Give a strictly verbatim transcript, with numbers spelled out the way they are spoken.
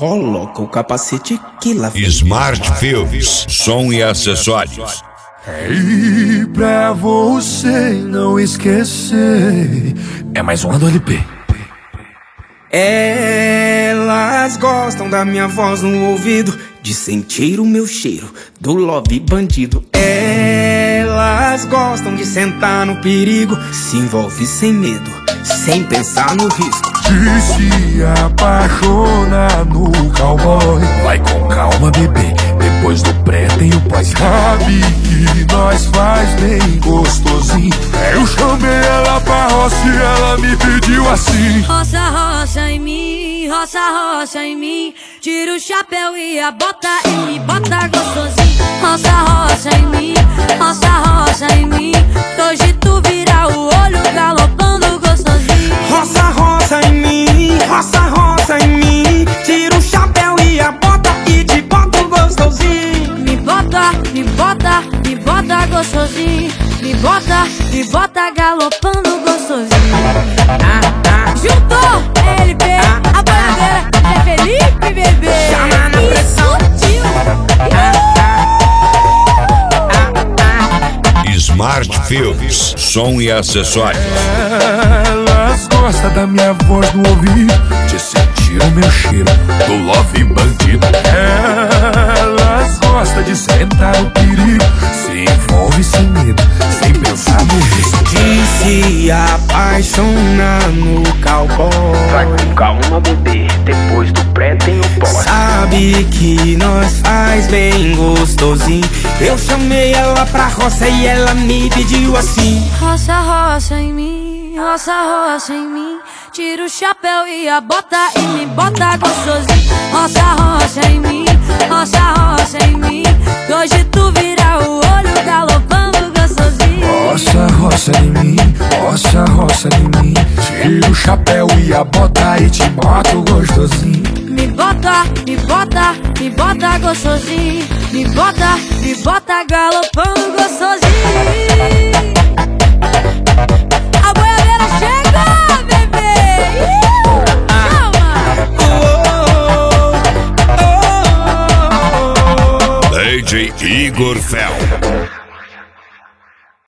Coloca o capacete que lá vem. Smart Filmes, som e acessórios. E pra você não esquecer, é mais um do L P. Elas gostam da minha voz no ouvido, de sentir o meu cheiro do love bandido. Elas gostam de sentar no perigo, se envolve sem medo, sem pensar no risco. E se apaixona no cowboy, vai com calma, bebê, depois do pré tem o pós. Sabe que nós faz bem gostosinho. Eu chamei ela pra roça e ela me pediu assim: roça, roça em mim, roça, roça em mim. Tira o chapéu e a bota e me bota gostosinho. Roça, roça em mim, roça, roça em mim. Hoje tu vira o olho galopando gostosinho. Roça, roça em mim, roça, roça em mim. Tira o chapéu e a bota e te bota gostosinho. Me bota, me bota, me bota gostosinho. Me bota, me bota galopando gostosinho. Ah, ah. Juntou L P, Ah, a boiadeira, é Felipe, bebê. Chama na pressão. Smart Filmes, som e acessórios. Elas gostam da minha voz no ouvido, de sentir o meu cheiro do love bandido. Elas gostam de sentar no perigo, se envolve sem medo, sem pensar no risco. De se apaixonar no cowboy, vai com calma, bebê, depois do pré tem o pós. sabe que nós faz bem gostosinho. Eu chamei ela pra roça e ela me pediu assim: Roça, roça em mim, roça, roça em mim. Tira o chapéu e a bota e me bota gostosinho. Roça, roça em mim, roça, roça em mim. Hoje tu vira o olho galopando gostosinho. Roça, roça em mim, roça, roça em mim. Tira o chapéu e a bota e te boto gostosinho. Me bota, me bota, me bota gostosinho. Me bota, me bota galopando gostosinho. A boiadeira chega, bebê. Chama. D J Igor Fel.